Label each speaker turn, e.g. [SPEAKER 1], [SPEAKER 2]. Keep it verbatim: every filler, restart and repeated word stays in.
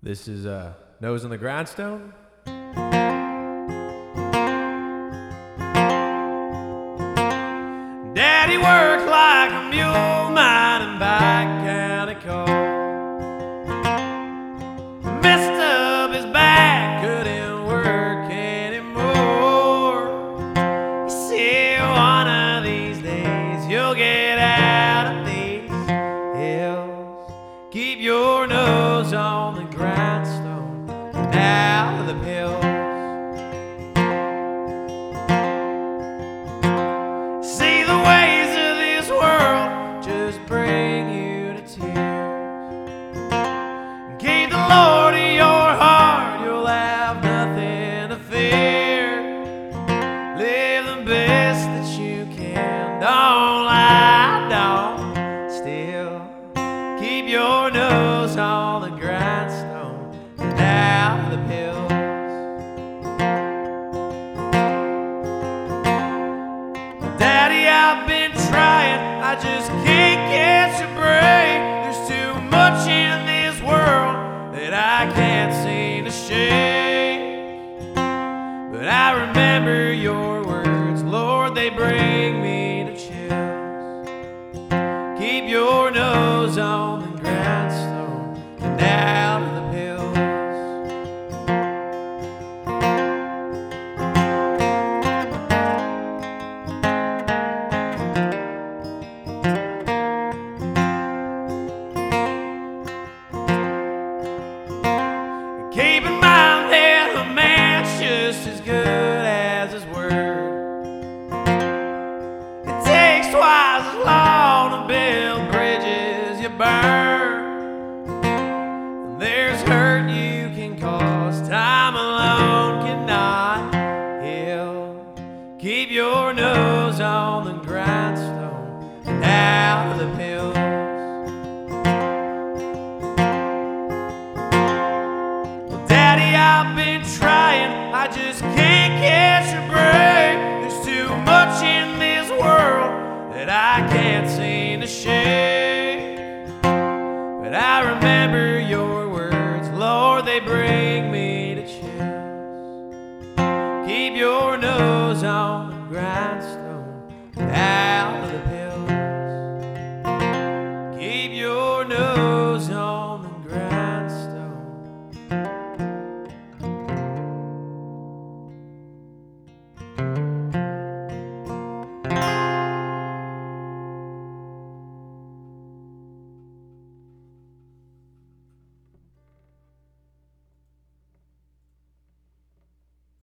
[SPEAKER 1] This is uh, Nose on the Grindstone. Daddy worked like a mule mining bike county coal. Messed up his back, couldn't work anymore. You see, one of these days you'll get out of these hills. Keep your nose on the grindstone and out of the pills. See, the ways of this world just bring you to tears. Keep the Lord in your heart, you'll have nothing to fear. Live the best that you can, don't lie, don't steal. Keep your nose on the grindstone and out of the pills. Daddy, I've been trying, I just can't catch a break. There's too much in this world that I can't seem to shake. But I remember your words, Lord, they bring me to chills. Keep your nose on the grindstone and out of the pills. Keep in mind that a man's just as good as his word. It takes twice as long to build bridges you burn. And there's hurt you can cause, time alone cannot heal. Keep your nose on the grindstone and out of the pills. Daddy, I've been trying, I just can't catch a break. There's too much in this world that I can't seem to shake. But I remember your words, Lord, they bring me to chills. Keep your nose on the grindstone and out of the pills. Keep your nose